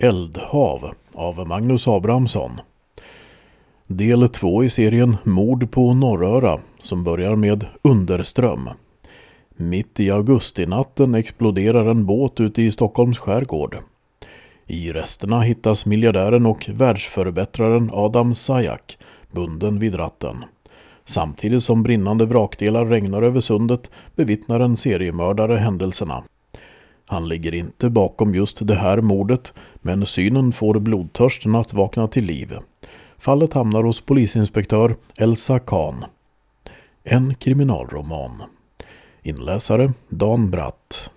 Eldhav av Magnus Abrahamsson. Del 2 i serien Mord på Norröra som börjar med Underström. Mitt i augustinatten exploderar en båt ute i Stockholms skärgård. I resterna hittas miljardären och världsförbättraren Adam Sajak bunden vid ratten. Samtidigt som brinnande vrakdelar regnar över sundet bevittnar en seriemördare händelserna. Han ligger inte bakom just det här mordet, men synen får blodtörsten att vakna till liv. Fallet hamnar hos polisinspektör Elsa Kahn. En kriminalroman. Inläsare Dan Bratt.